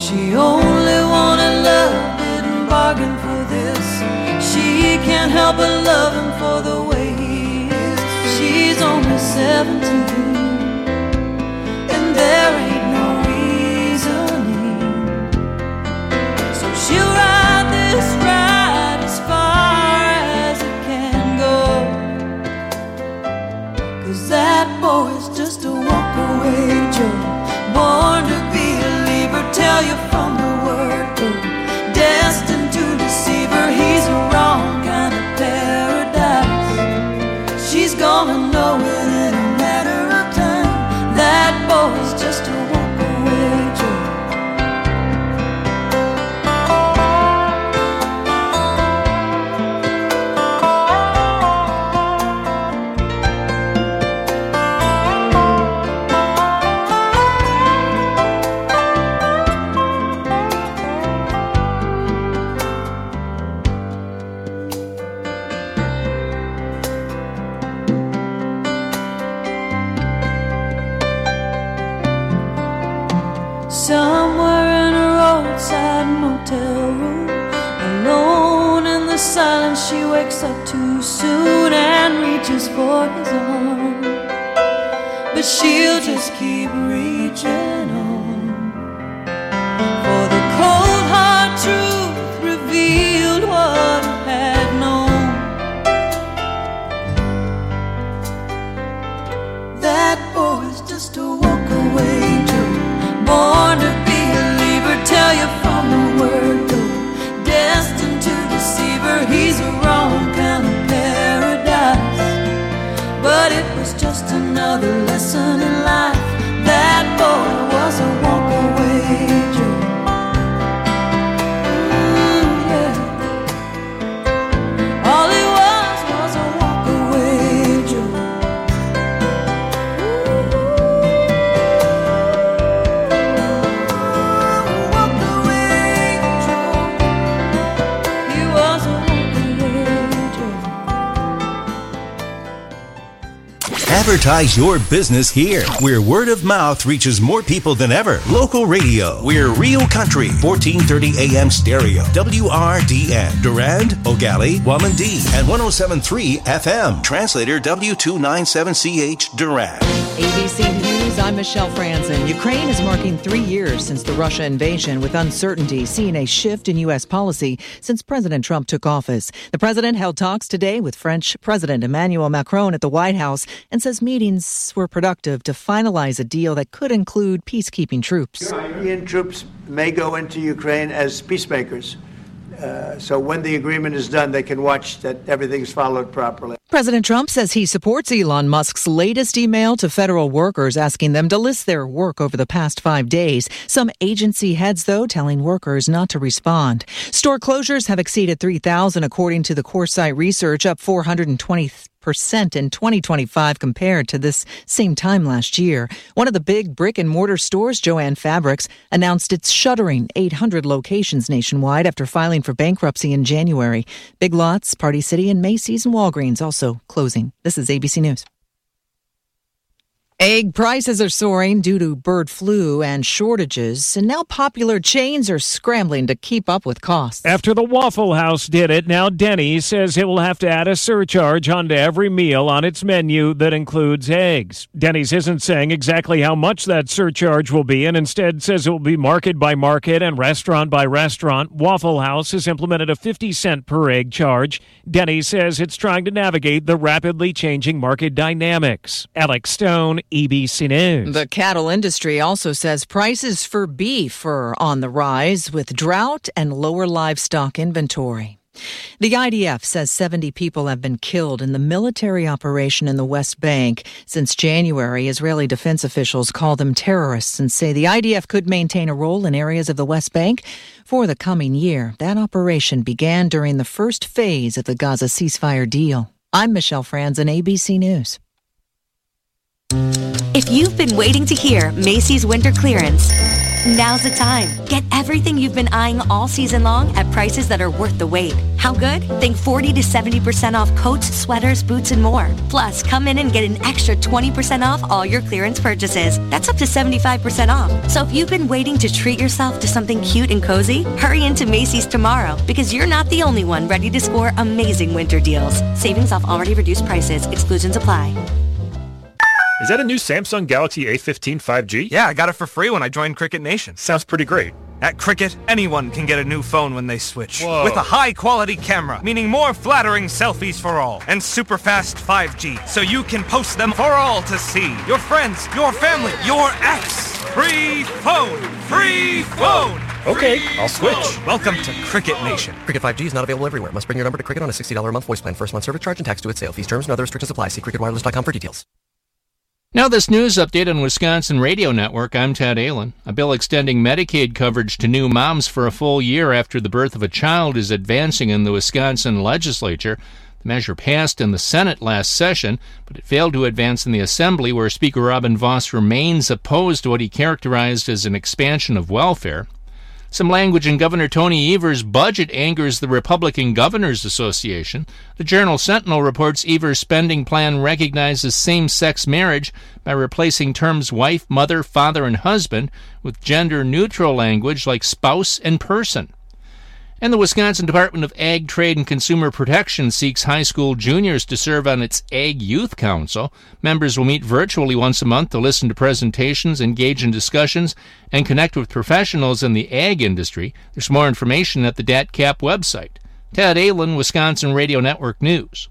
She only wanted love, didn't bargain for this. She can't help but love him for the way he is. She's only 17, and there ain't no reasoning. So she'll ride this ride as far as it can go. 'Cause that boy's just a walk-away Joe, born to be a leaver, tell you from the word go. Destined to deceive her, he's a wrong kind of paradise. She's gonna know it in a matter of time. That boy's just a walk-away Joe. Somewhere in a roadside motel room, alone in the silence, she wakes up too soon and reaches for his arm. But she'll just keep reaching on, for the cold hard truth revealed what it had known. That boy's just a walk-away Joe, born to be a leaver, tell you from the word go. Destined to deceive her, he's a wrong kind of paradise. But it was just another lesson in life. That boy was a walk-away Joe. Yeah. All he was a walk-away Joe. Advertise your business here, where word of mouth reaches more people than ever. Local radio. We're Real Country, 1430 AM stereo. WRDN. Durand, Ogali, Wamandee, and 107.3 FM. Translator W297CH Durand. ABC News, I'm Michelle Franzen. Ukraine is marking 3 years since the Russia invasion, with uncertainty seeing a shift in U.S. policy since President Trump took office. The president held talks today with French President Emmanuel Macron at the White House and says meetings were productive to finalize a deal that could include peacekeeping troops. European troops may go into Ukraine as peacemakers. So when the agreement is done, they can watch that everything's followed properly. President Trump says he supports Elon Musk's latest email to federal workers asking them to list their work over the past 5 days. Some agency heads, though, telling workers not to respond. Store closures have exceeded 3,000, according to the CoreSite research, up 420% in 2025 compared to this same time last year. One of the big brick-and-mortar stores, Joann Fabrics, announced it's shuttering 800 locations nationwide after filing for bankruptcy in January. Big Lots, Party City, and Macy's and Walgreens also closing. This is ABC News. Egg prices are soaring due to bird flu and shortages, and now popular chains are scrambling to keep up with costs. After the Waffle House did it, now Denny's says it will have to add a surcharge onto every meal on its menu that includes eggs. Denny's isn't saying exactly how much that surcharge will be, and instead says it will be market by market and restaurant by restaurant. Waffle House has implemented a 50-cent per egg charge. Denny's says it's trying to navigate the rapidly changing market dynamics. Alex Stone, ABC News. The cattle industry also says prices for beef are on the rise with drought and lower livestock inventory. The IDF says 70 people have been killed in the military operation in the West Bank. Since January, Israeli defense officials call them terrorists and say the IDF could maintain a role in areas of the West Bank for the coming year. That operation began during the first phase of the Gaza ceasefire deal. I'm Michelle Franzen, ABC News. If you've been waiting to hear Macy's winter clearance, Now's the time. Get everything you've been eyeing all season long at prices that are worth the wait. How good? Think 40 to 70% off coats, sweaters, boots, and more. Plus, come in and get an extra 20% off all your clearance purchases. That's up to 75% off. So if you've been waiting to treat yourself to something cute and cozy, hurry into Macy's tomorrow, because you're not the only one ready to score amazing winter deals. Savings off already reduced prices. Exclusions apply. Is that a new Samsung Galaxy A15 5G? Yeah, I got it for free when I joined Cricket Nation. Sounds pretty great. At Cricket, anyone can get a new phone when they switch. Whoa. With a high-quality camera, meaning more flattering selfies for all. And super fast 5G, so you can post them for all to see. Your friends, your family, your ex. Free phone! Free phone! Okay, I'll switch. Welcome to Cricket Nation. Cricket 5G is not available everywhere. Must bring your number to Cricket on a $60 a month voice plan. First month service charge and tax to its sale. These terms and other restrictions apply. See cricketwireless.com for details. Now this news update on Wisconsin Radio Network. I'm Ted Allen. A bill extending Medicaid coverage to new moms for a full year after the birth of a child is advancing in the Wisconsin legislature. The measure passed in the Senate last session, but it failed to advance in the Assembly, where Speaker Robin Vos remains opposed to what he characterized as an expansion of welfare. Some language in Governor Tony Evers' budget angers the Republican Governors Association. The Journal-Sentinel reports Evers' spending plan recognizes same-sex marriage by replacing terms wife, mother, father, and husband with gender-neutral language like spouse and person. And the Wisconsin Department of Ag, Trade, and Consumer Protection seeks high school juniors to serve on its Ag Youth Council. Members will meet virtually once a month to listen to presentations, engage in discussions, and connect with professionals in the ag industry. There's more information at the DATCAP website. Ted Allen, Wisconsin Radio Network News.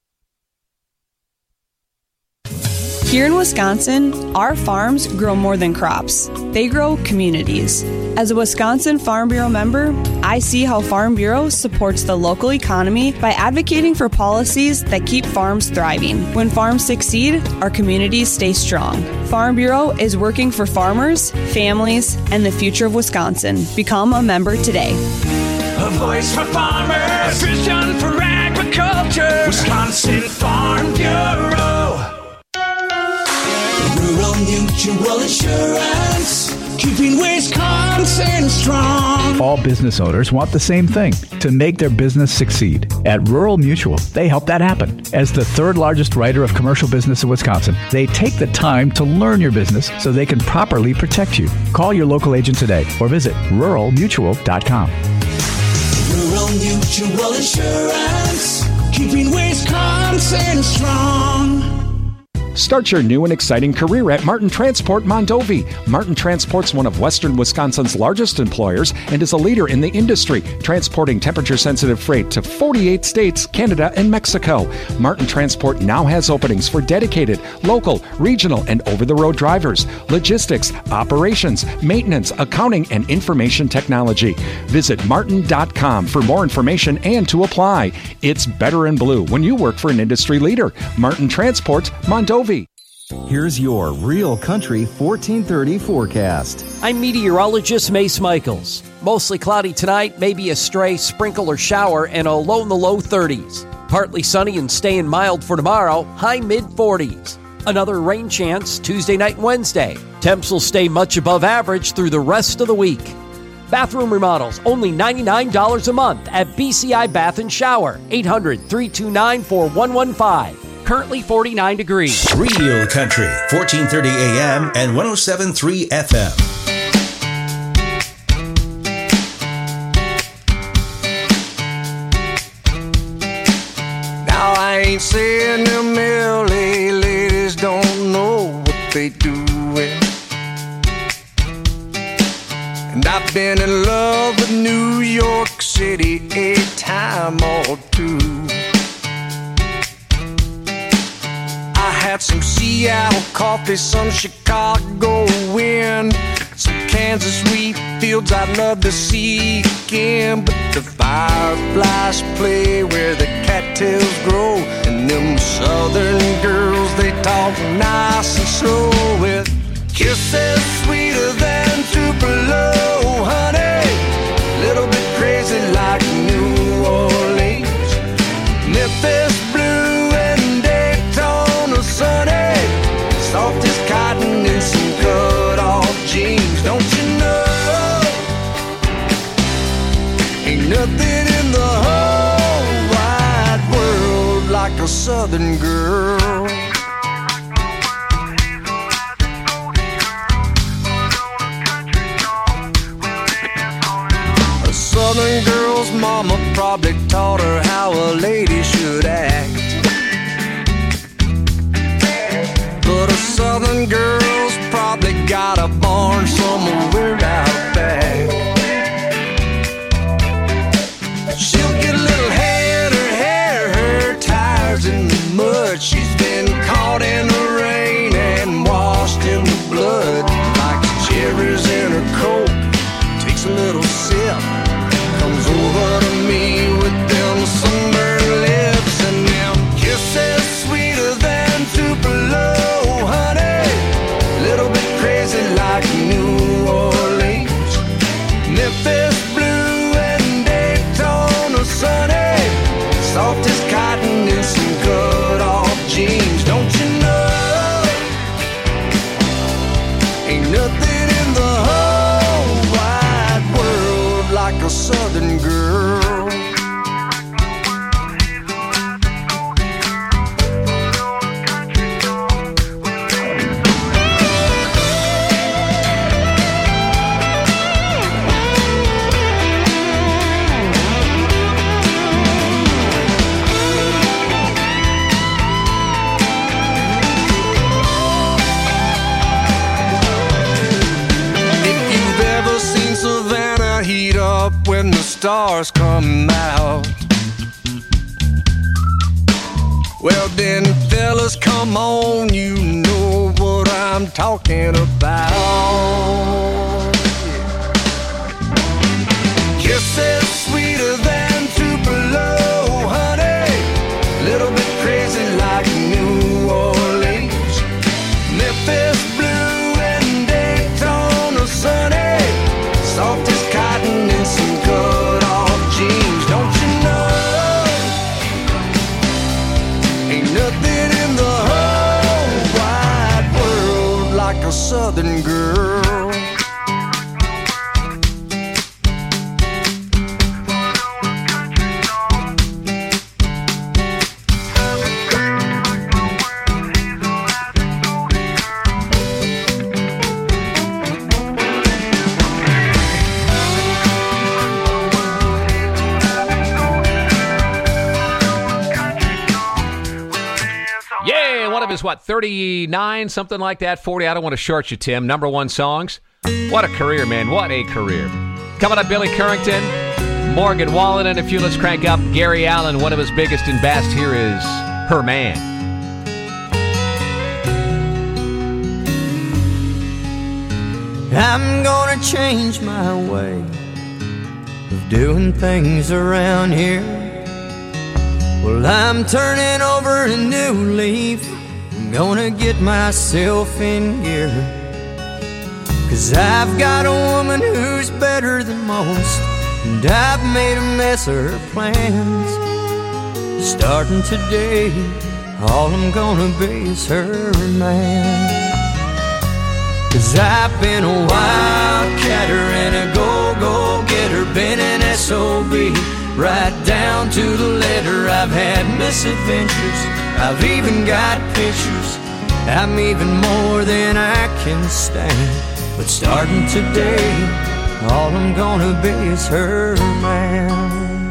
Here in Wisconsin, our farms grow more than crops. They grow communities. As a Wisconsin Farm Bureau member, I see how Farm Bureau supports the local economy by advocating for policies that keep farms thriving. When farms succeed, our communities stay strong. Farm Bureau is working for farmers, families, and the future of Wisconsin. Become a member today. A voice for farmers, vision for agriculture, Wisconsin Farm Bureau. Rural Mutual Insurance, keeping Wisconsin strong. All business owners want the same thing, to make their business succeed. At Rural Mutual, they help that happen. As the third largest writer of commercial business in Wisconsin, they take the time to learn your business so they can properly protect you. Call your local agent today or visit ruralmutual.com. Rural Mutual Insurance, keeping Wisconsin strong. Start your new and exciting career at Martin Transport Mondovi. Martin Transport's one of Western Wisconsin's largest employers and is a leader in the industry, transporting temperature-sensitive freight to 48 states, Canada, and Mexico. Martin Transport now has openings for dedicated, local, regional, and over-the-road drivers, logistics, operations, maintenance, accounting, and information technology. Visit martin.com for more information and to apply. It's better in blue when you work for an industry leader. Martin Transport Mondovi. Here's your Real Country 1430 forecast. I'm meteorologist Mace Michaels. Mostly cloudy tonight, maybe a stray sprinkle or shower, and a low in the low 30s. Partly sunny and staying mild for tomorrow, high mid-40s. Another rain chance Tuesday night and Wednesday. Temps will stay much above average through the rest of the week. Bathroom remodels, only $99 a month at BCI Bath & Shower. 800-329-4115. Currently 49 degrees. Real Country, 1430 AM and 107.3 FM. Now I ain't saying them LA ladies don't know what they doing. And I've been in love with New York City a time or two. I had some Seattle coffee, some Chicago wind, some Kansas wheat fields I'd love to see again. But the fireflies play where the cattails grow, and them southern girls, they talk nice and slow with kisses sweeter than Tupelo, honey. Little bit crazy like New Orleans, Memphis blue and Daytona sunny, soft as cotton in some cut-off jeans. Don't you know nothing in the whole wide world like a Southern girl. A Southern girl's mama probably taught her how a lady should act. But a Southern girl's probably got a barn somewhere out back. She'll get a little head, her hair, her tires in the mud. She's been caught in the rain and washed in the blood. Like cherries in her coat, takes a little sip, comes over to me with them sunburned lips and them kisses sweeter than Tupelo, honey. Little bit crazy like New Orleans, Memphis blue and Daytona sunny, soft as cotton in some cut-off jeans. Don't you know, ain't nothing in the whole wide world like a Southern girl. Savannah heat up when the stars come out. Well then, fellas, come on, you know what I'm talking about. Kisses sweeter than Tupelo, honey. Little bit crazy like New Orleans, Memphis blue and Daytona sunny, soft as cotton in some cut-off jeans. Don't you know, ain't nothing in the whole wide world like a Southern girl. Is what, 39, something like that, 40. I don't want to short you, Tim. Number one songs. What a career, man. What a career. Coming up, Billy Currington, Morgan Wallen, and a few. Let's crank up Gary Allen. One of his biggest and best here is Her Man. I'm gonna change my way of doing things around here. Well, I'm turning over a new leaf. I'm gonna get myself in gear, 'cause I've got a woman who's better than most, and I've made a mess of her plans. Starting today, all I'm gonna be is her man. 'Cause I've been a wildcatter and a go-go-getter, been an SOB right down to the letter. I've had misadventures, I've even got pictures. I'm even more than I can stand. But starting today, all I'm gonna be is her man.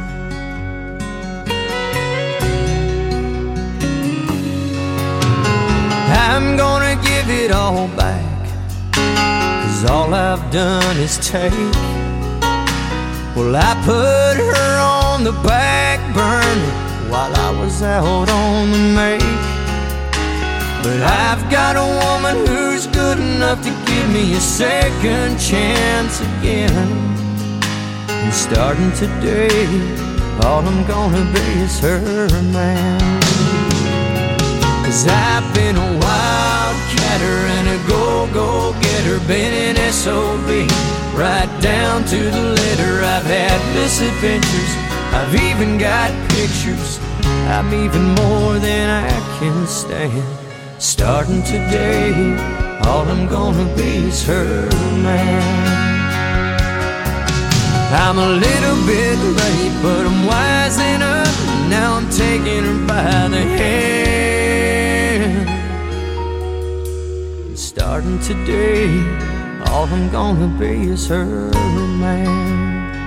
I'm gonna give it all back, 'cause all I've done is take. Well, I put her on the back burner while I was out on the make. But I've got a woman who's good enough to give me a second chance again. And starting today, all I'm gonna be is her man. 'Cause I've been a wildcatter and a go-go-getter, been an SOB right down to the letter. I've had misadventures, I've even got pictures. I'm even more than I can stand. Starting today, all I'm gonna be is her man. I'm a little bit late, but I'm wising up. Now I'm taking her by the hand. Starting today, all I'm gonna be is her man.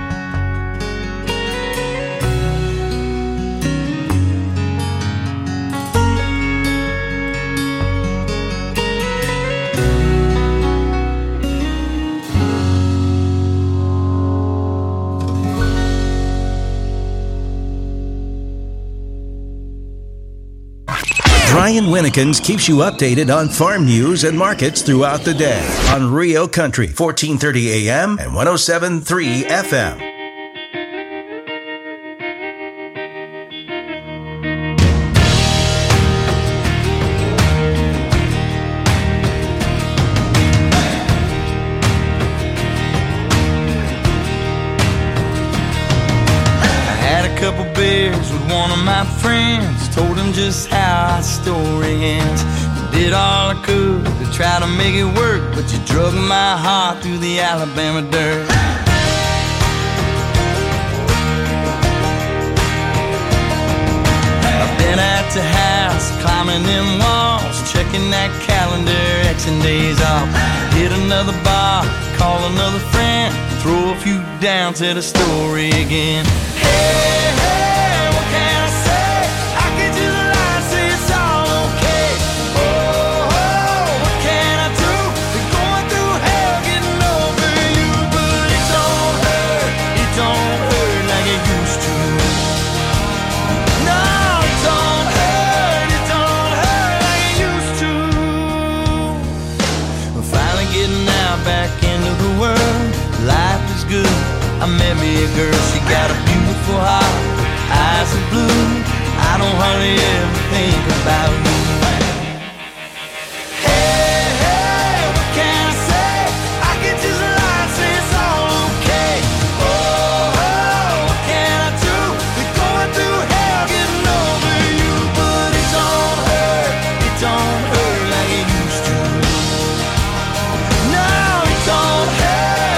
Brian Winnekins keeps you updated on farm news and markets throughout the day on Rio Country, 1430 AM and 107.3 FM. One of my friends told him just how our story ends. You did all I could to try to make it work, but you drug my heart through the Alabama dirt. I've been at the house, climbing them walls, checking that calendar, Xing days off. Hit another bar, call another friend, throw a few down to the story again. Hey, hey. I met me a girl, she got a beautiful heart, eyes of blue. I don't hardly ever think about you. Hey, hey, what can I say? I can just lie and say it's all okay. Oh, what can I do? We're going through hell getting over you, but it don't hurt like it used to. No, it don't hurt.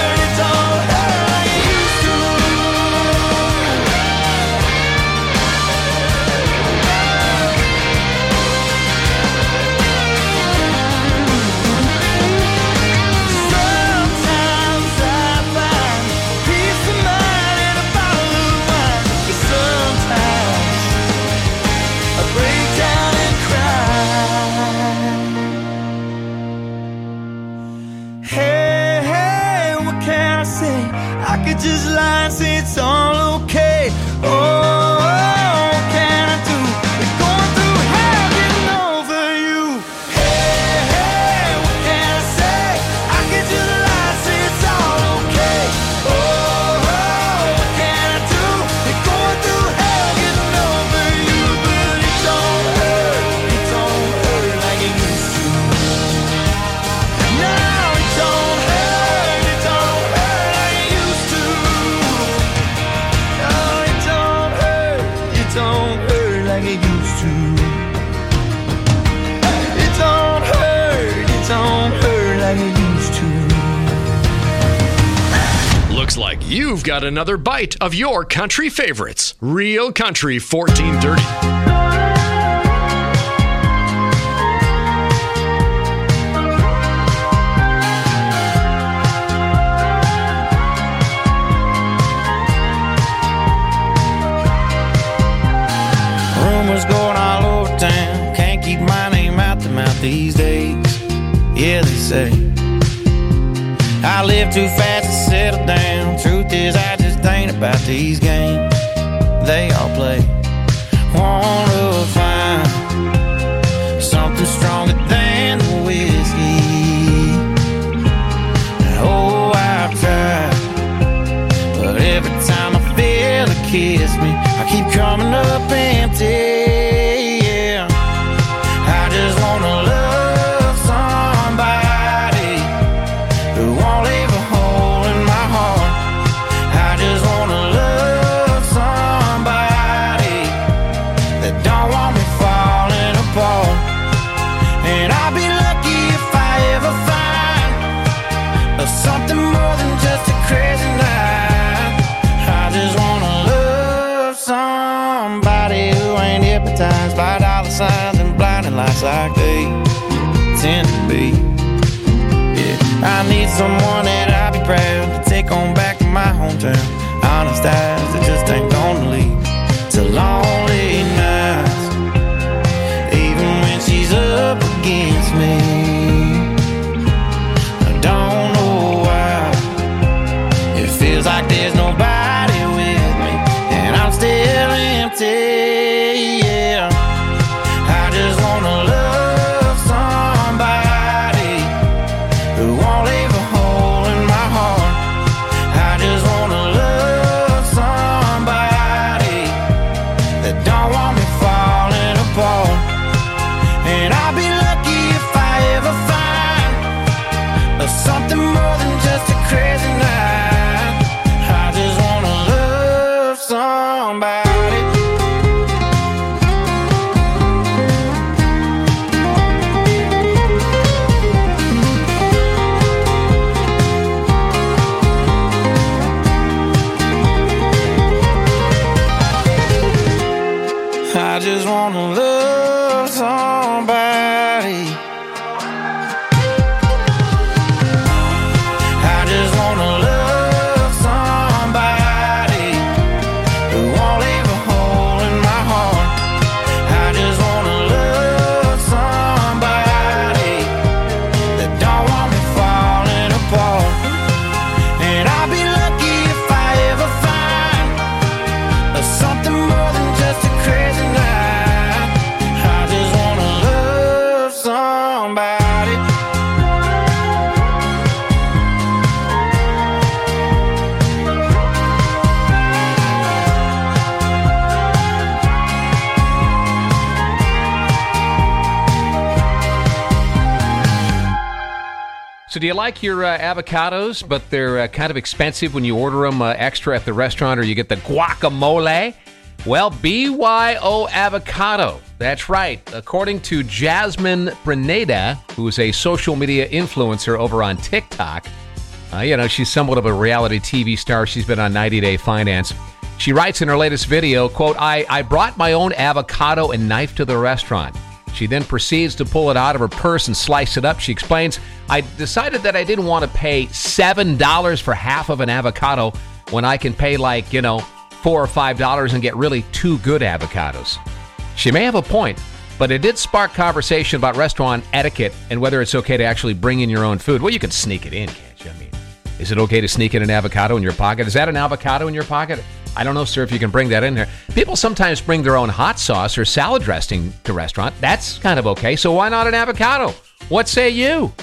Just lie and say it's all okay. Oh, what can I do? We're going through hell getting over you. Hey, hey, what can I say? I can just lie and say it's all okay. Oh, what can I do? We're going through hell getting over you, but it don't hurt like it used to. No, it don't hurt like it used to. Don't hurt like it used to. It don't hurt like it used to. Looks like you've got another bite of your country favorites. Real Country 1430. Rumors going all over town, can't keep my name out the mouth these days. Yeah, they say I live too fast to settle down. Truth is, I just ain't about these games they all play. Want to find something stronger than the whiskey. Oh, I've tried, but every time I feel it kiss me, I keep coming up empty. Yeah, I just wanna love somebody who won't leave a hole in my heart. I just wanna love somebody that don't want me falling apart. And I'll be lucky if I ever find something more than just a crazy night. just like they tend to be. Yeah, I need someone that I'll be proud to take on back to my hometown. Honest eyes that just ain't gonna leave to lonely nights, even when she's up against me. I don't know why it feels like there's nobody with me, and I'm still empty. Yeah, I just wanna love somebody who won't leave a hole in my heart. I just wanna love somebody that don't want me falling apart. And I'll be lucky if I ever find something more than just a crazy night. I just wanna love somebody. I just wanna love somebody. I just wanna love somebody who won't leave a hole in my heart. I just wanna love somebody that don't want me falling apart. And I'll be lucky if I ever find something more than just a crazy night. I just wanna love somebody. So do you like your avocados, but they're kind of expensive when you order them extra at the restaurant, or you get the guacamole? Well, BYO Avocado. That's right. According to Jasmine Brenada, who's a social media influencer over on TikTok, she's somewhat of a reality TV star. She's been on 90 Day Finance. She writes in her latest video, quote, I brought my own avocado and knife to the restaurant. She then proceeds to pull it out of her purse and slice it up. She explains, I decided that I didn't want to pay $7 for half of an avocado when I can pay $4 or $5 and get really two good avocados. She may have a point, but it did spark conversation about restaurant etiquette and whether it's okay to actually bring in your own food. Well, you can sneak it in, can't you? I mean, is it okay to sneak in an avocado in your pocket? Is that an avocado in your pocket? I don't know, sir, if you can bring that in there. People sometimes bring their own hot sauce or salad dressing to restaurant. That's kind of okay. So why not an avocado? What say you?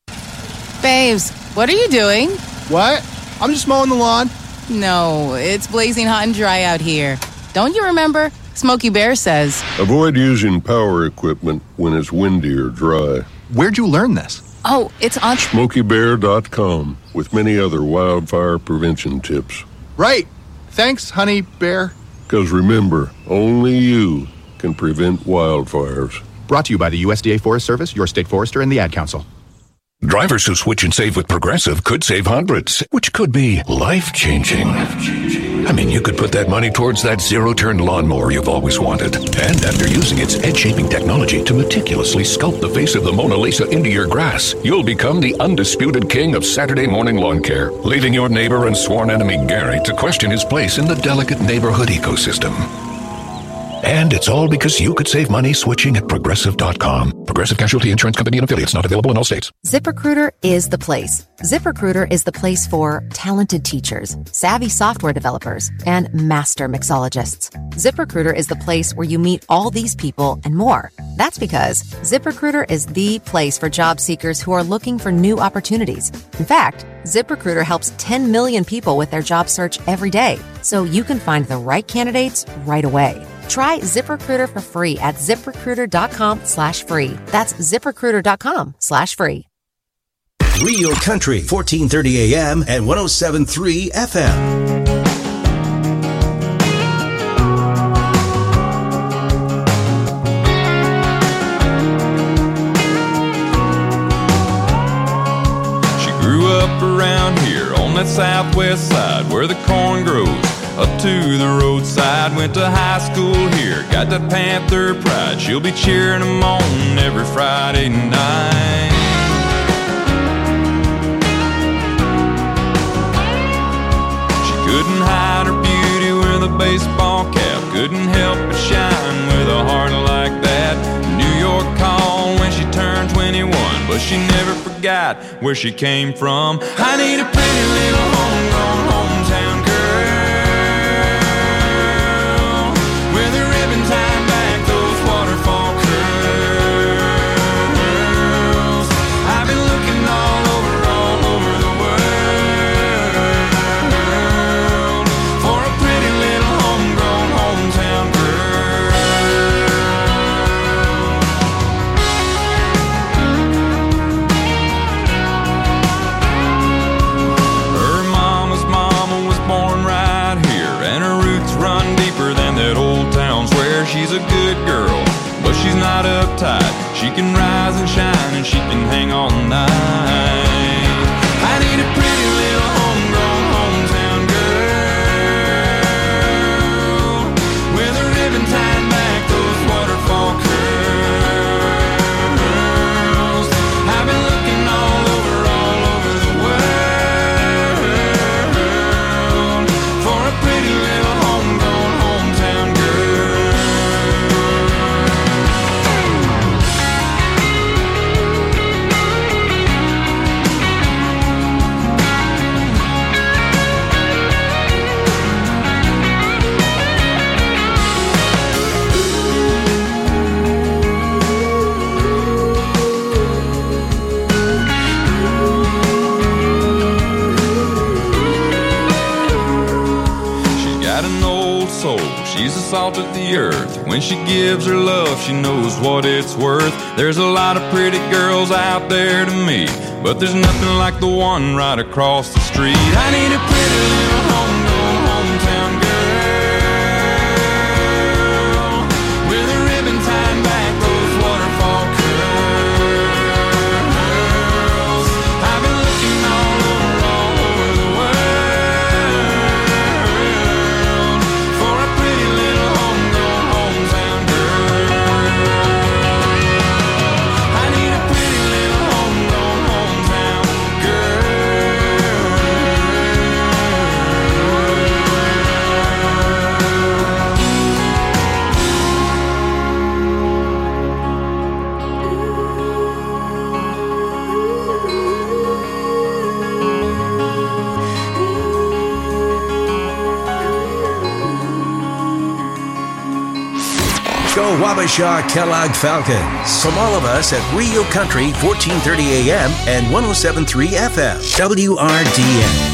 Babes, what are you doing? What? I'm just mowing the lawn. No, it's blazing hot and dry out here. Don't you remember? Smokey Bear says, avoid using power equipment when it's windy or dry. Where'd you learn this? Oh, it's on SmokeyBear.com with many other wildfire prevention tips. Right. Thanks, Honey Bear. Because remember, only you can prevent wildfires. Brought to you by the USDA Forest Service, your state forester, and the Ad Council. Drivers who switch and save with Progressive could save hundreds, which could be life-changing. I mean, you could put that money towards that zero-turn lawnmower you've always wanted. And after using its edge-shaping technology to meticulously sculpt the face of the Mona Lisa into your grass, you'll become the undisputed king of Saturday morning lawn care, leaving your neighbor and sworn enemy Gary to question his place in the delicate neighborhood ecosystem. And it's all because you could save money switching at Progressive.com. Progressive Casualty Insurance Company and affiliates, not available in all states. ZipRecruiter is the place. ZipRecruiter is the place for talented teachers, savvy software developers, and master mixologists. ZipRecruiter is the place where you meet all these people and more. That's because ZipRecruiter is the place for job seekers who are looking for new opportunities. In fact, ZipRecruiter helps 10 million people with their job search every day, so you can find the right candidates right away. Try ZipRecruiter for free at ZipRecruiter.com/free. That's ZipRecruiter.com/free. Real Country, 1430 AM and 107.3 FM. She grew up around here on that southwest side where the corn grows up to the roadside. Went to high school here, got that Panther pride. She'll be cheering them on every Friday night. She couldn't hide her beauty with a baseball cap, couldn't help but shine with a heart like that. New York called when she turned 21, but she never forgot where she came from. I need a pretty little homegrown hometown girl with a ribbon tied back, those waterfall curls. I've been looking all over the world for a pretty little homegrown hometown girl. Her mama's mama was born right here, and her roots run deeper than that old town square. She's a good girl, but she's not uptight. She can rise and shine, and she can hang all night. I need a pretty little homegrown hometown girl with a ribbon tied back, those waterfall curls. I've been looking all over the world for a pretty little homegrown hometown girl. She's got an old soul, she's the salt of the earth. When she gives her love, she knows what it's worth. There's a lot of pretty girls out there to meet, but there's nothing like the one right across the street. I need a pretty little homegrown hometown girl with a ribbon tied back, those waterfall curls. I've been looking all over the world for a pretty little homegrown hometown girl. I need a pretty little homegrown hometown Go Wabasha Kellogg Falcons. From all of us at Rio Country, 1430 AM and 107.3 FM. WRDN.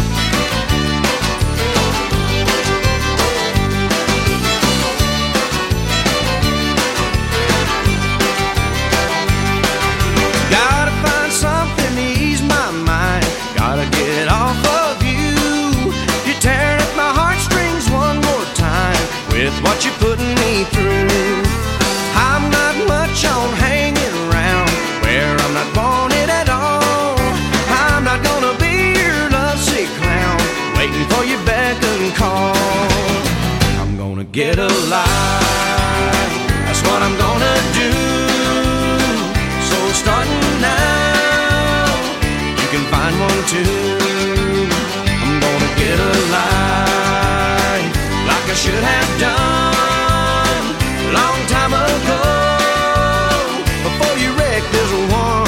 Gotta find something to ease my mind. Gotta get off of you. You're tearing at my heartstrings one more time with what you're putting me through. I'm not much on hanging around where I'm not wanted at all. I'm not gonna be your lovesick clown waiting for your beck and call. I'm gonna get a life, that's what I'm gonna do. So starting now, you can find one too. I'm gonna get a life like I should have done a long time ago, before you wrecked this one.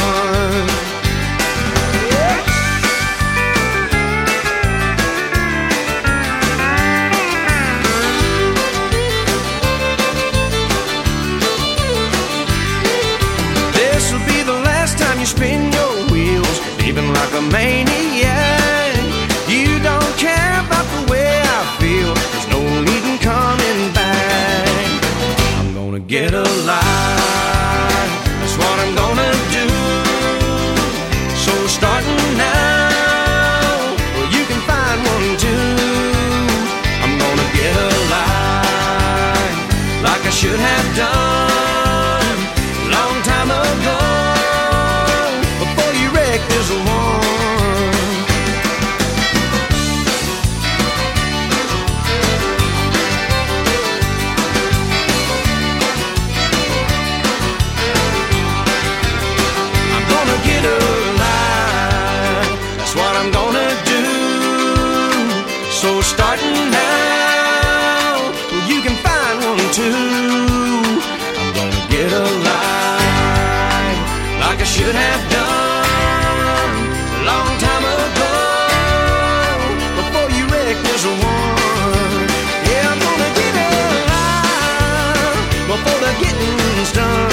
now. Well, you can find one too. I'm gonna get alive like I should have done a long time ago, before you wreck this one. Yeah, I'm gonna get alive before the getting's done.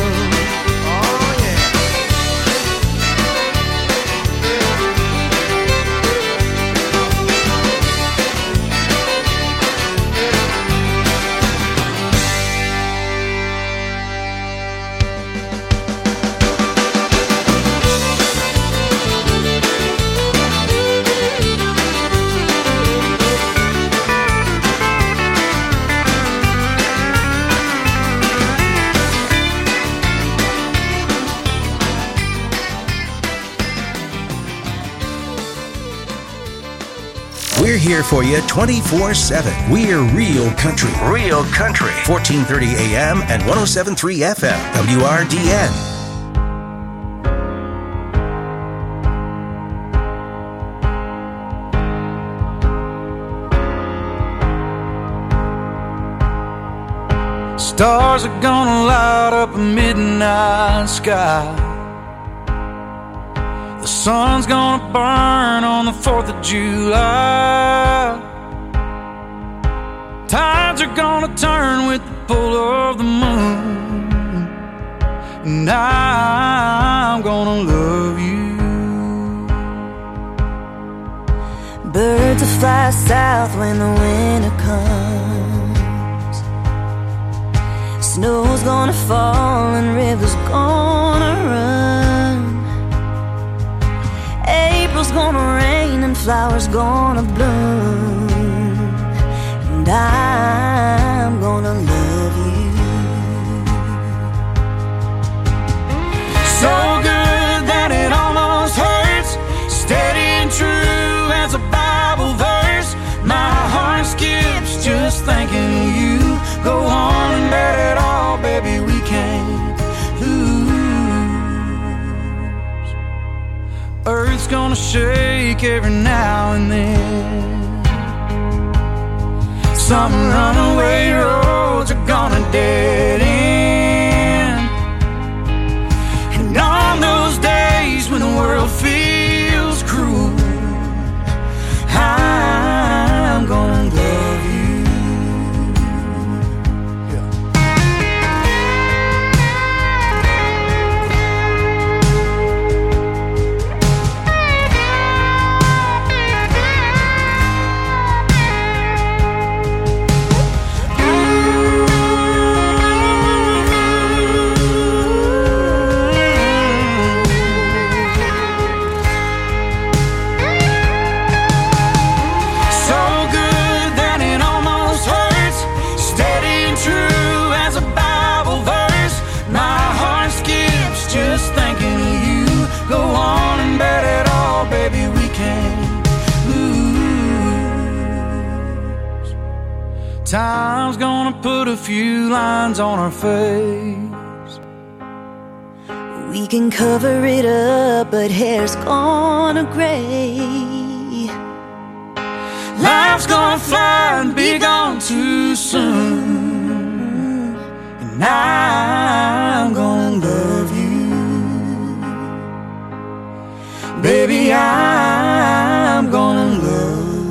We're here for you 24/7. We're Real Country. Real Country. 1430 AM and 107.3 FM. WRDN. Stars are gonna light up a midnight sky. The sun's gonna burn on the 4th of July. Tides are gonna turn with the pull of the moon. And I'm gonna love you. Birds will fly south when the winter comes. Snow's gonna fall and rivers gonna run. April's gonna rain and flowers gonna bloom. And I'm gonna love you. So good that it almost hurts. Steady and true as a Bible verse. My heart skips just thinking of you. Go on and bet it all, baby, we can't lose. Earth's gonna shake every now and then. Some runaway roads are gonna dead end. And on those days when the world feels cruel, I'm gonna love you. Time's gonna put a few lines on our face. We can cover it up, but hair's gonna gray. Life's gonna fly and be gone too soon. And I'm gonna love you. Baby, I'm gonna love you.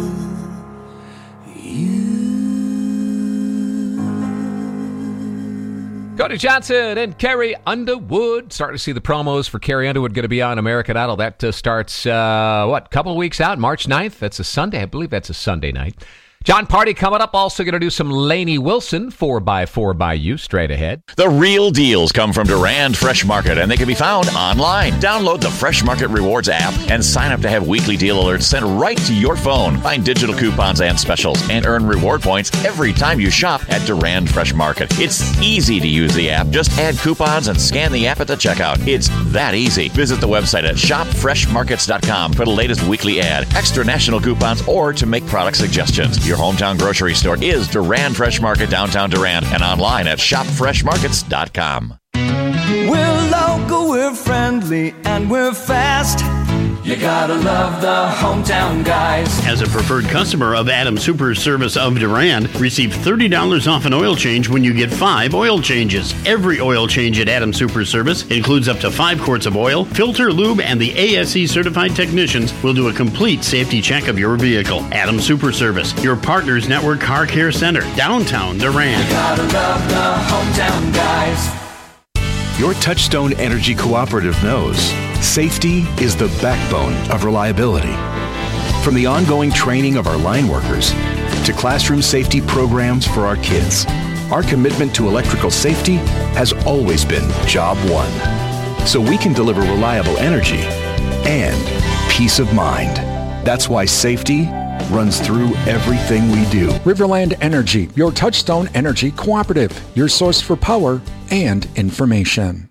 Cody Johnson and Carrie Underwood. Starting to see the promos for Carrie Underwood going to be on American Idol. That starts, couple of weeks out, March 9th. That's a Sunday. I believe that's a Sunday night. John Party coming up. Also going to do some Lainey Wilson, 4x4 by You, straight ahead. The real deals come from Durand Fresh Market, and they can be found online. Download the Fresh Market Rewards app and sign up to have weekly deal alerts sent right to your phone. Find digital coupons and specials and earn reward points every time you shop at Durand Fresh Market. It's easy to use the app. Just add coupons and scan the app at the checkout. It's that easy. Visit the website at shopfreshmarkets.com for the latest weekly ad, extra national coupons, or to make product suggestions. Your hometown grocery store is Durand Fresh Market, downtown Durand, and online at shopfreshmarkets.com. We're local, we're friendly, and we're fast. You gotta love the hometown guys. As a preferred customer of Adam Super Service of Durand, receive $30 off an oil change when you get 5 oil changes. Every oil change at Adam Super Service includes up to 5 quarts of oil, filter, lube, and the ASE certified technicians will do a complete safety check of your vehicle. Adam Super Service, your Partners Network Car Care Center, downtown Durand. You gotta love the hometown guys. Your Touchstone Energy Cooperative knows safety is the backbone of reliability. From the ongoing training of our line workers to classroom safety programs for our kids, our commitment to electrical safety has always been job one. So we can deliver reliable energy and peace of mind. That's why safety runs through everything we do. Riverland Energy, your Touchstone Energy Cooperative, your source for power and information.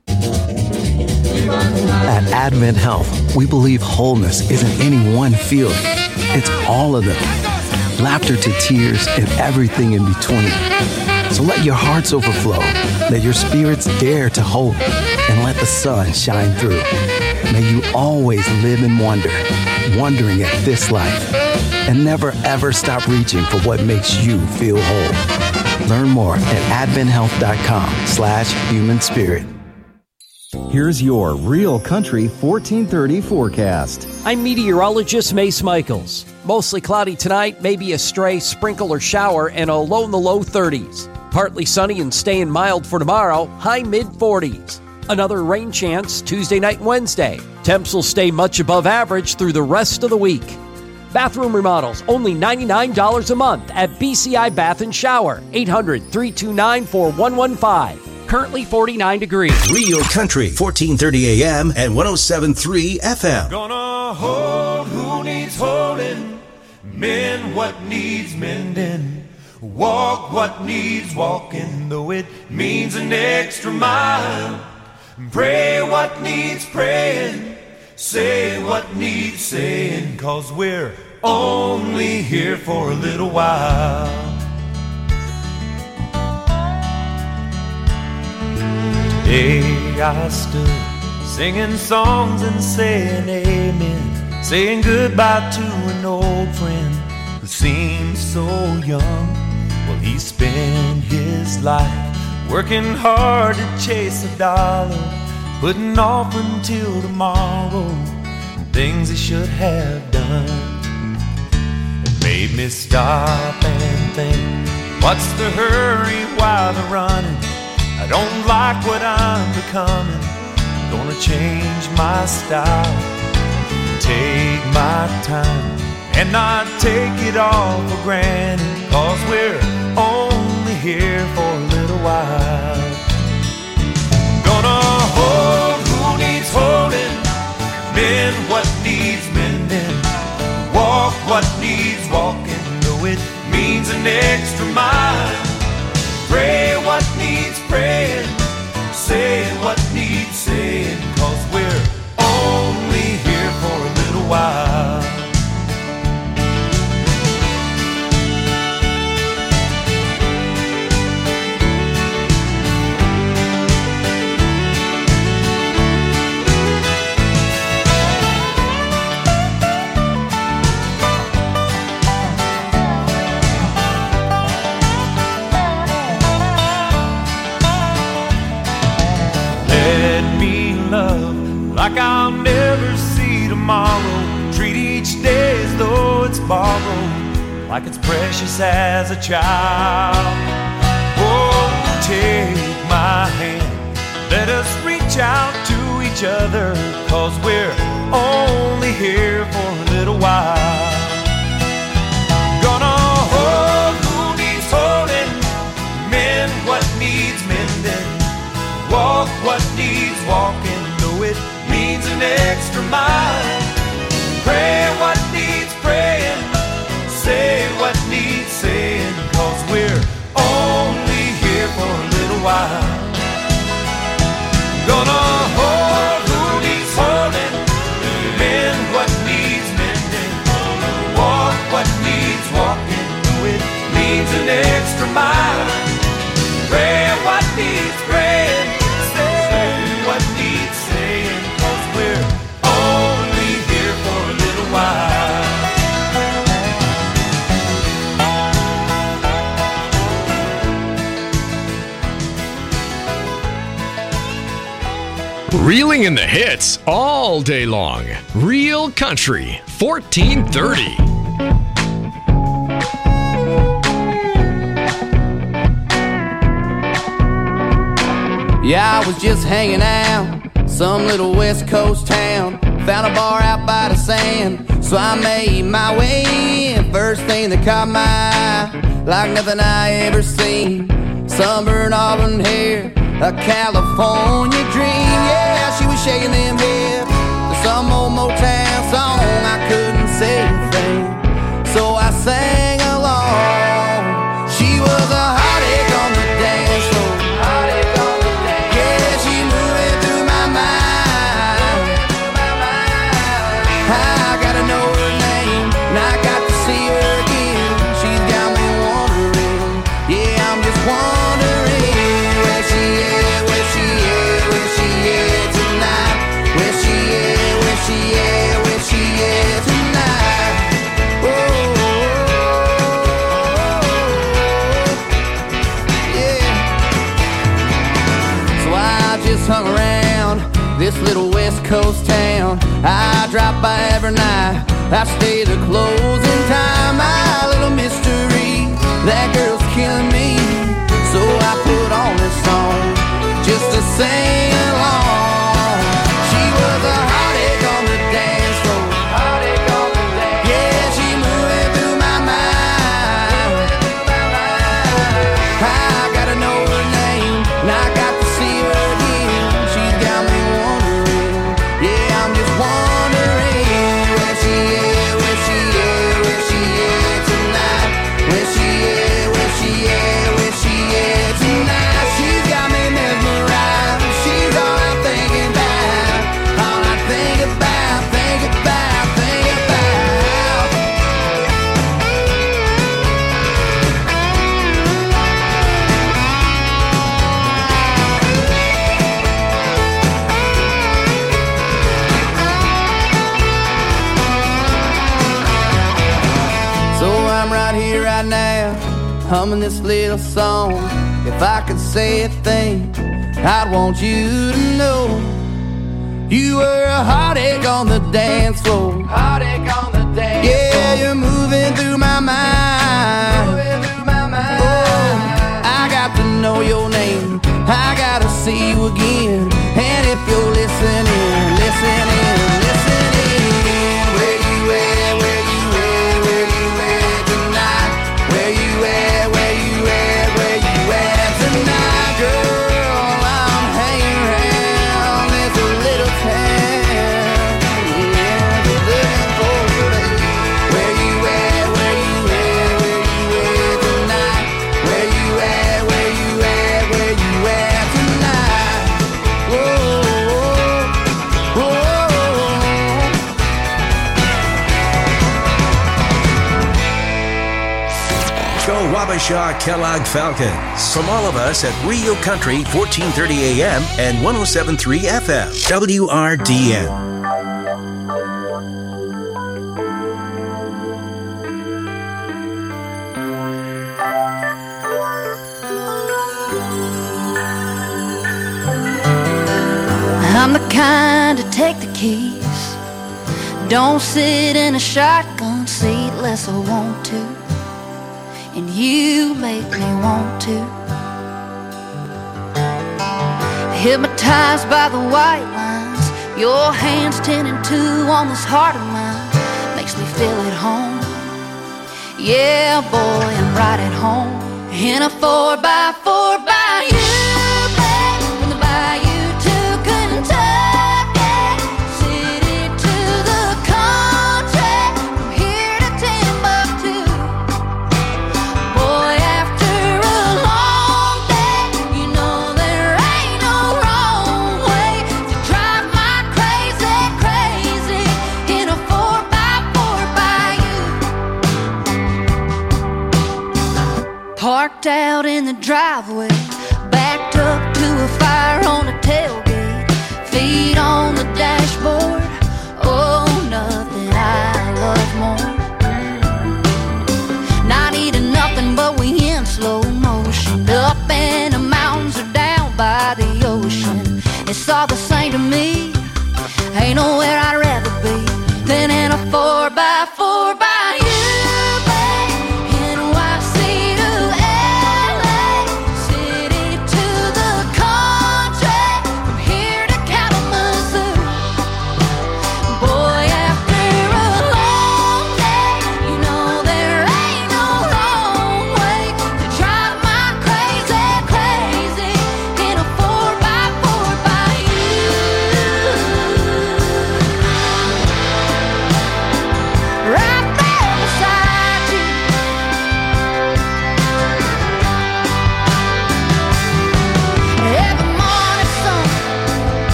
At Advent Health, we believe wholeness isn't any one feeling. It's all of them. Laughter to tears and everything in between. So let your hearts overflow. Let your spirits dare to hope. And let the sun shine through. May you always live in wonder, wondering at this life. And never ever stop reaching for what makes you feel whole. Learn more at adventhealth.com/human spirit. Here's your Real Country 1430 forecast. I'm meteorologist Mace Michaels. Mostly cloudy tonight, maybe a stray sprinkle or shower, and a low in the low 30s. Partly sunny and staying mild for tomorrow, high mid-40s. Another rain chance Tuesday night and Wednesday. Temps will stay much above average through the rest of the week. Bathroom remodels, only $99 a month at BCI Bath and Shower. 800-329-4115. Currently 49 degrees. Real Country, 1430 AM and 107.3 FM. Gonna hold who needs holding, mend what needs mending, walk what needs walking, though it means an extra mile. Pray what needs praying, say what needs saying, 'cause we're only here for a little while. Today I stood singing songs and saying amen, saying goodbye to an old friend who seemed so young. Well, he spent his life working hard to chase a dollar, putting off until tomorrow things he should have done. It made me stop and think, what's the hurry while they're running? I don't like what I'm becoming. I'm gonna change my style, take my time, and not take it all for granted, 'cause we're only here for a little while. Gonna hold who needs holding, mend what needs mending, walk what needs walking, though it means an extra mile. Pray what needs praying, say what needs saying, 'cause we're only here for a little while. Like I'll never see tomorrow, treat each day as though it's borrowed, like it's precious as a child. Oh, take my hand, let us reach out to each other, 'cause we're only here for a little while. Gonna hold who needs holding, mend what needs mending, walk what needs walking, though it means an extra mile. Pray what needs praying, say what needs saying, 'cause we're only here for a little while. Gonna hold who needs holding, mend what needs mending, walk what needs walking, though it means an extra mile. Pray what needs praying, say what needs saying, 'cause we're only Reeling in the hits all day long. Real Country 1430. Yeah, I was just hanging out, some little West Coast town. Found a bar out by the sand, so I made my way in. First thing that caught my eye, like nothing I ever seen. Sunburned auburn hair, a California dream. Yeah, she was shaking them hips to some old Motown song. I couldn't say a thing, so I sang along. She was a heartache on the dance floor. Yeah, she moving through my mind. I gotta know her name, and I got to see her again. She's got me wondering, yeah, I'm just wondering where she is, where she is, where she is tonight. Where she is, where she is, where she is tonight. Oh, yeah. So I just hung around this little West Coast town. I drop by every night, I stay to closing time. My little mystery, that girl's killing me. So I put on this song just to sing along. She was a heartache on the dance floor. Yeah, she moving through my mind. I gotta know her name, and I got to see her again. She's got me wondering, yeah, I'm just wondering where she is, where she is, where she is tonight. Where she is, where she is, where she is tonight. She's got me mesmerized. She's all I'm thinking about, all I think about, think about, think about. So I'm right here, right now, humming this little song. If I could say a thing, I'd want you to know you were a heartache on the dance floor. Heartache on the dance floor. Yeah, you're moving through my mind. Oh, I got to know your name, I gotta see you again. And if you're listening, listening, listening, where you at, where you at, where you at tonight? Where you at, where you at, where you at tonight? Girl, I'm hanging around this little town. Yeah, just looking for you. Where you at, where you at, where you at tonight? Where you at, where you at, where you at tonight? Whoa, whoa, whoa. Go Wabasha Kellogg Falcons. From all of us at Rio Country 1430 AM and 107.3 FM. WRDN. I'm the kind to take the keys, don't sit in a shotgun seat unless I want to, and you make me want to. Hypnotized by the white lines, your hands 10 and 2 on this heart of mine, makes me feel at home. Yeah, boy, I'm right at home in a 4x4 by you, babe, from the bayou to Kentucky, city to the country, from here to Timbuktu. Boy, after a long day, you know there ain't no wrong way to drive my crazy, crazy in a 4x4 by you. Parked out in the driveway, backed up to a fire on the tailgate, feet on the dashboard. Oh, nothing I love more. Not eating nothing, but we in slow motion, up in the mountains or down by the ocean. It's all the same to me.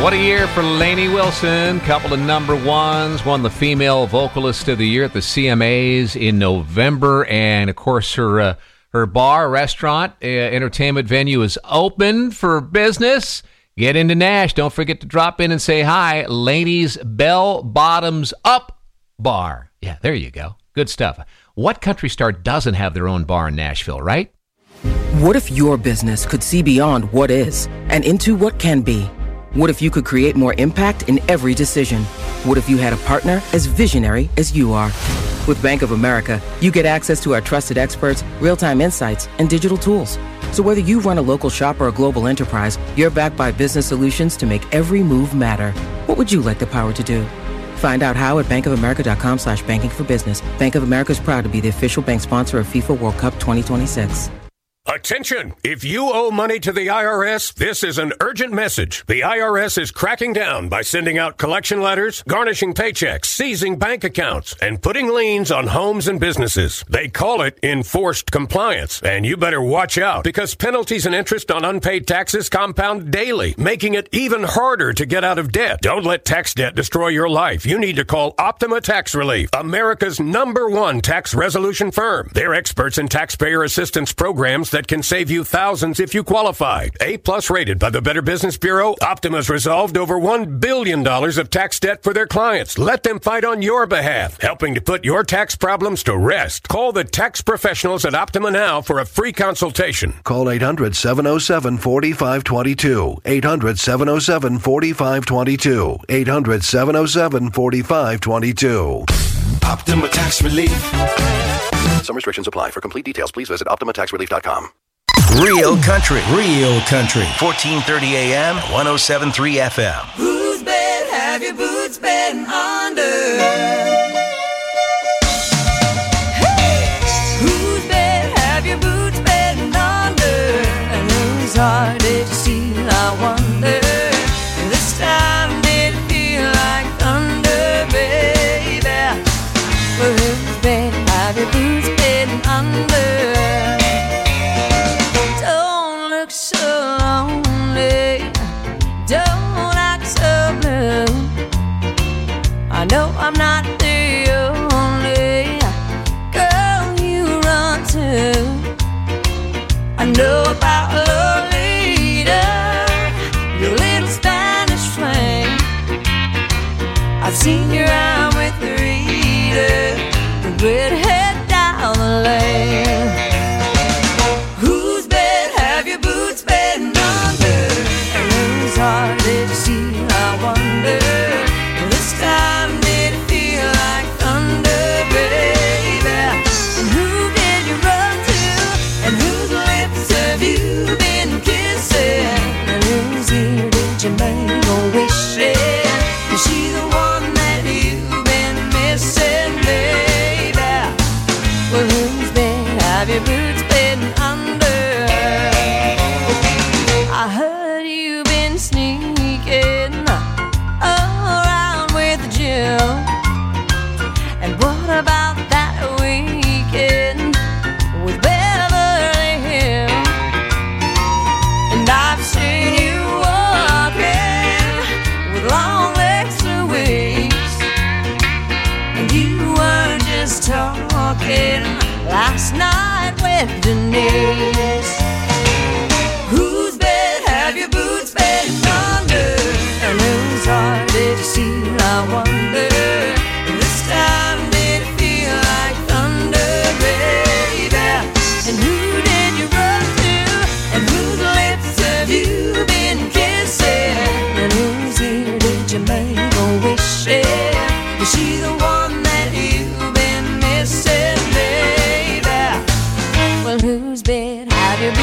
What a year for Lainey Wilson. Couple of number ones. Won the Female Vocalist of the Year at the CMAs in November. And, of course, her bar, restaurant, entertainment venue is open for business. Get into Nash. Don't forget to drop in and say hi. Lainey's Bell Bottoms Up Bar. Yeah, there you go. Good stuff. What country star doesn't have their own bar in Nashville, right? What if your business could see beyond what is and into what can be? What if you could create more impact in every decision? What if you had a partner as visionary as you are? With Bank of America, you get access to our trusted experts, real-time insights, and digital tools. So whether you run a local shop or a global enterprise, you're backed by business solutions to make every move matter. What would you like the power to do? Find out how at bankofamerica.com/banking for business. Bank of America is proud to be the official bank sponsor of FIFA World Cup 2026. Attention! If you owe money to the IRS, this is an urgent message. The IRS is cracking down by sending out collection letters, garnishing paychecks, seizing bank accounts, and putting liens on homes and businesses. They call it enforced compliance, and you better watch out because penalties and interest on unpaid taxes compound daily, making it even harder to get out of debt. Don't let tax debt destroy your life. You need to call Optima Tax Relief, America's #1 tax resolution firm. They're experts in taxpayer assistance programs that can save you thousands if you qualify. A+ rated by the Better Business Bureau, Optima's resolved over $1 billion of tax debt for their clients. Let them fight on your behalf, helping to put your tax problems to rest. Call the tax professionals at Optima now for a free consultation. Call 800-707-4522. 800-707-4522. 800-707-4522. Optima Tax Relief. Some restrictions apply. For complete details, please visit OptimaTaxRelief.com. Real country. 1430 AM, 107.3 FM. Whose bed have your boots been under? Whose bed have your boots been under? And whose heart did you steal, I wonder? This time did it feel like thunder, baby? Well, whose bed have your boots been under? Don't look so lonely, don't act so blue. I know I'm not the only girl you run to. I know about Lolita, your little Spanish flame. I've seen you out with Rita, the redhead down the lane. Whose bed have your boots been under? And whose heart did you steal, I wonder? This time did it feel like thunder, baby? And who did you run to? And whose lips have you been kissing? And whose ear did you make a wish in? Is she the one that you've been missing, baby? Well, whose bed have your boots been under? I heard you've been sneaking around with Jill. And what about that weekend with Beverly Hills? And I've seen you walking with long legs to waist. And you were just talking last night with Denise. Whose bed have your boots been under? And whose heart did you steal, I wonder? This time did it feel like thunder, baby? And who did you run to? And whose lips have you been kissing? And whose ear did you make a wish in? Is she the one that you've been missing, baby? Well, whose bed have you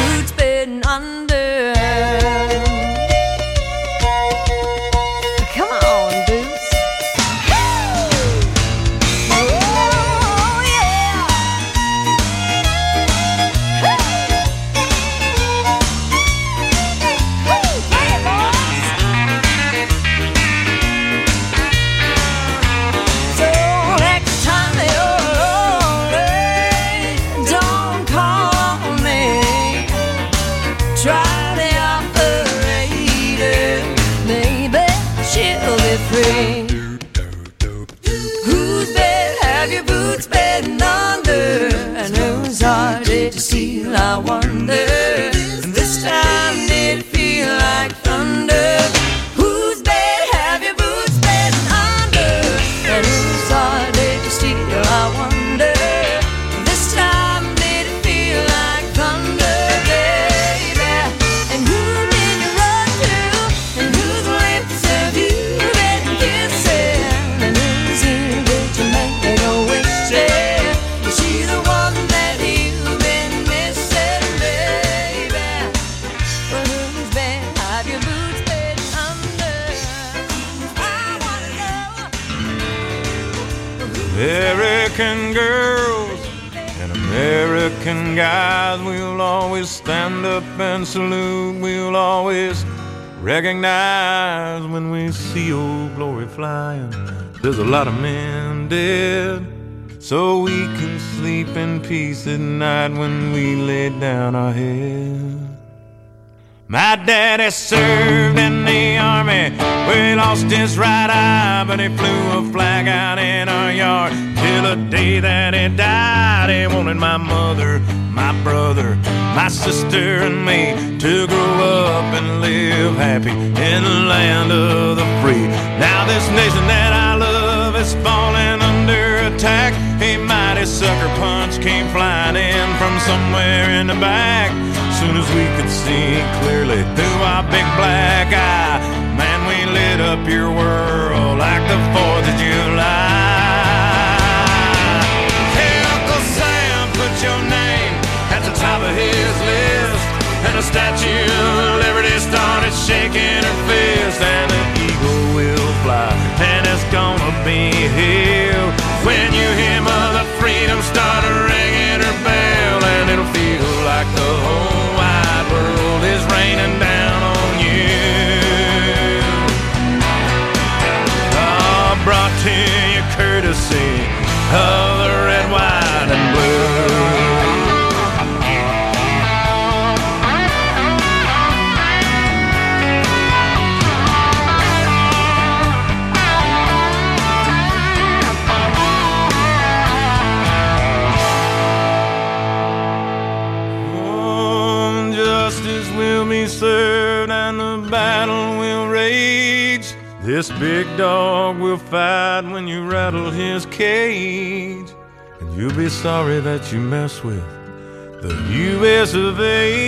getting under, and whose heart did you steal, I wonder. And this time did it feel like thunder? Whose bed have your boots been under, and whose heart did you steal, I wonder. And this time did it feel like thunder, baby? And who did you run to, and whose lips have you been kissing, and whose ear did you make go wasted? Is she the one that you've been missing, baby? But whose bed have your boots been under? I wanna know. American girls and American guys, we'll always stand up and salute. We'll always recognize when we see old glory flying. There's a lot of men dead, so we can sleep in peace at night when we lay down our head. My daddy served in the army, where he lost his right eye, but he flew a flag out in our yard till the day that he died. He wanted my mother, my brother, my sister and me to grow up and live happy in the land of the free. Now this nation that I love is falling under attack. A mighty sucker punch came flying in from somewhere in the back. Soon as we could see clearly through our big black eye, man, we lit up your world like the 4th of July. Hey, Uncle Sam, put your name at the top of his list, and the Statue of Liberty started shaking her fist, and the eagle will fly, and it's gonna be here when you hear Mother Freedom start ringing her bell, and it'll feel like the whole wide world is raining down on you. Brought to you courtesy of the red, white, and blue. Justice will be served and the battle will rage. This big dog will fight when you rattle his cage, and you'll be sorry that you mess with the U.S. of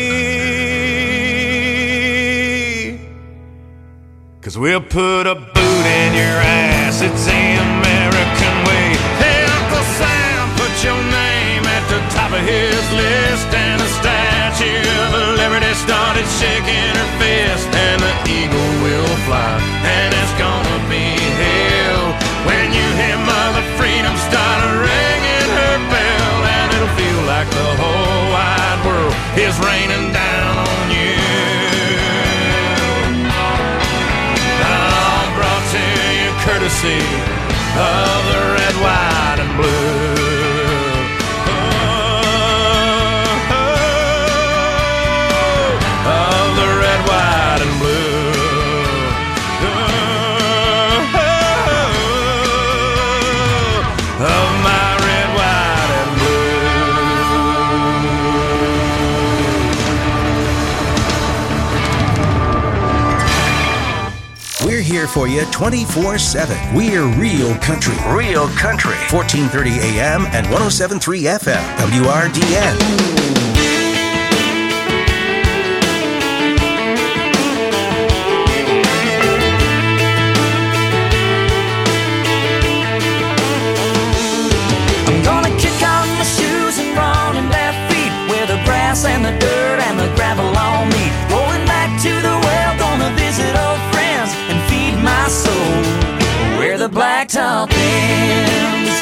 A. 'Cause we'll put a boot in your ass, it's the American way. Hey, Uncle Sam, put your name at the top of his list, and the Statue of Liberty started shaking her fist, and the eagle will fly, and it's gonna be hell when you hear Mother Freedom start ringing her bell, and it'll feel like the whole wide world is raining down on you. All brought to you courtesy of the red, white, and blue. White and blue, of my red, white, and blue. We're here for you 24/7. We're Real Country. Real Country. 1430 AM and 107.3 FM. WRDN. And the dirt and the gravel on me, going back to the well, gonna visit old friends and feed my soul where the blacktop ends.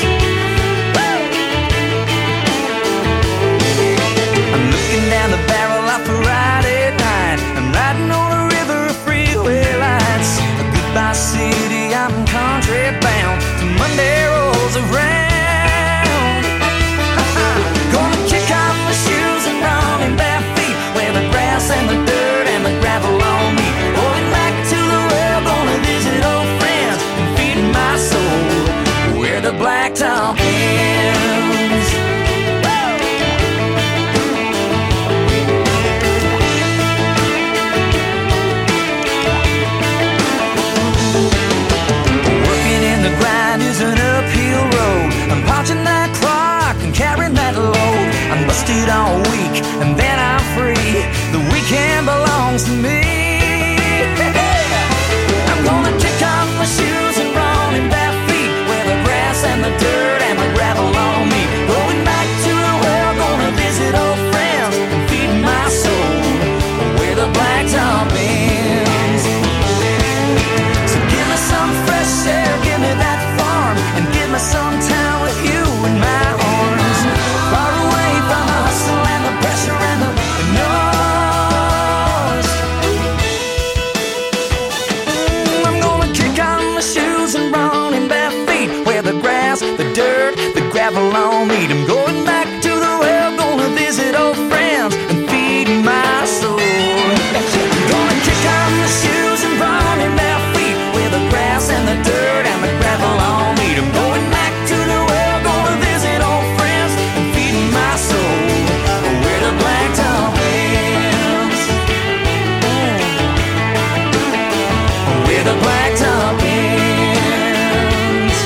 I'm looking down the barrel of Friday night, I'm riding on a river of freeway lights. Goodbye city, I'm country bound till Monday rolls around. Gonna kick off my shoes and run in bare feet where the grass and the dirt and the gravel on me. Going back to the well, gonna visit old friends and feed my soul busted all week, and then I'm free. The weekend belongs to me. I'm gonna kick off my shoes and run in bare feet, where the grass and the dirt and the gravel on me. Going back to the well, gonna visit old friends and feed my soul where the blacktop ends. So give me some fresh air, give me that farm, and give me some time with you in my arms. Far away from the hustle and the pressure and the noise. I'm gonna kick on my shoes and run in bare feet, where the grass, the dirt, the gravel all meet. I'm going back to the well, gonna visit old friends and feed my soul. I'm gonna kick on my shoes and run in bare feet, where the grass and the dirt and the gravel all meet. I'm going back to the well, gonna visit old friends and feed my soul where the blacktop ends. Where the blacktop ends.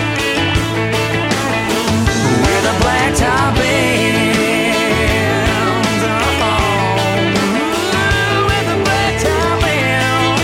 Where the blacktop ends. Where the blacktop ends.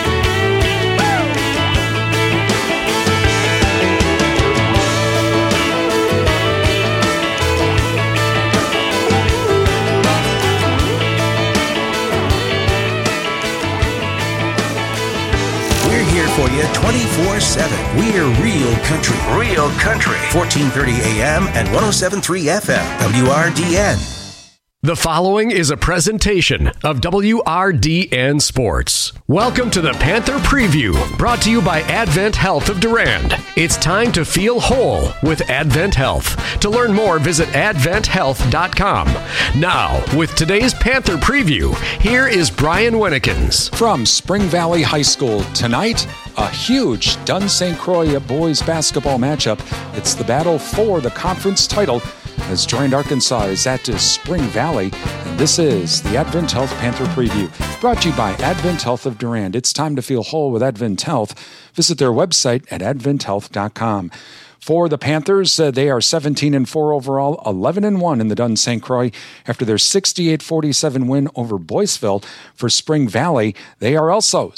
We're here for you 24/7. We're Real Country. Real Country. 1430 AM and 107.3 FM. WRDN. The following is a presentation of WRDN Sports. Welcome to the Panther Preview, brought to you by Advent Health of Durand. It's time to feel whole with Advent Health. To learn more, visit adventhealth.com. Now, with today's Panther Preview, here is Brian Winnekins. From Spring Valley High School tonight, a huge Dunn St. Croix boys basketball matchup. It's the battle for the conference title as Durand, Arkansas is at Spring Valley. And this is the Advent Health Panther Preview, brought to you by Advent Health of Durand. It's time to feel whole with Advent Health. Visit their website at adventhealth.com. For the Panthers, they are 17-4 overall, 11-1 in the Dunn St. Croix after their 68-47 win over Boyceville. For Spring Valley, they are also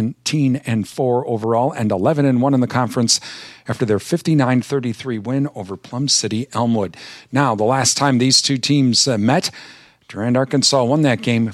17-4 overall and 11-1 in the conference after their 59-33 win over Plum City Elmwood. Now, the last time these two teams met, Durand, Arkansas won that game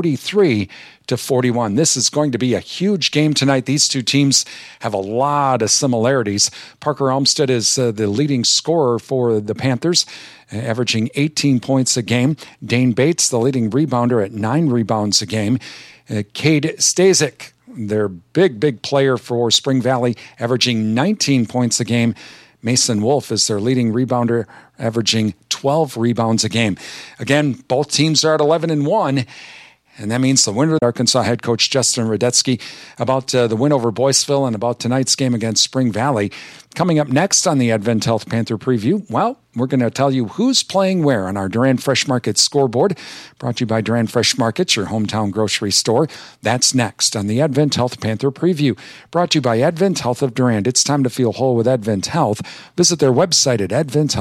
43-41. This is going to be a huge game tonight. These two teams have a lot of similarities. Parker Olmsted is the leading scorer for the Panthers, averaging 18 points a game. Dane Bates, the leading rebounder, at 9 rebounds a game. Cade Stasic, their big player for Spring Valley, averaging 19 points a game. Mason Wolf is their leading rebounder, averaging 12 rebounds a game. Again, both teams are at 11-1, and that means the winner, Arkansas head coach Justin Radetsky, about the win over Boyceville and about tonight's game against Spring Valley. Coming up next on the Advent Health Panther Preview, well, we're going to tell you who's playing where on our Durand Fresh Market scoreboard, brought to you by Durand Fresh Market, your hometown grocery store. That's next on the Advent Health Panther Preview, brought to you by Advent Health of Durand. It's time to feel whole with Advent Health. Visit their website at Advent